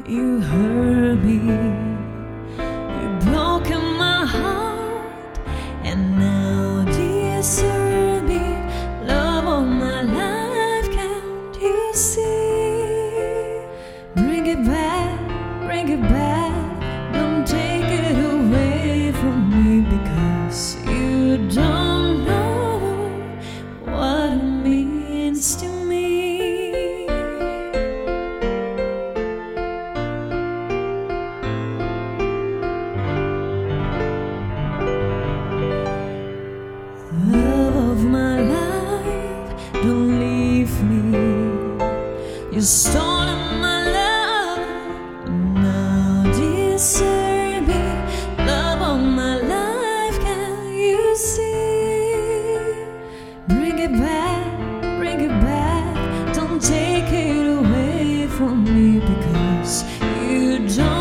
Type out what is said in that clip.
You hurt me, you broken my heart, and now desert me, love of my life, can't you see? Bring it back, don't take it away from me, because you don't know what it means to me. Love of my life, don't leave me. You stolen my love, now desert me. Love of my life, can you see? Bring it back, don't take it away from me, because you don't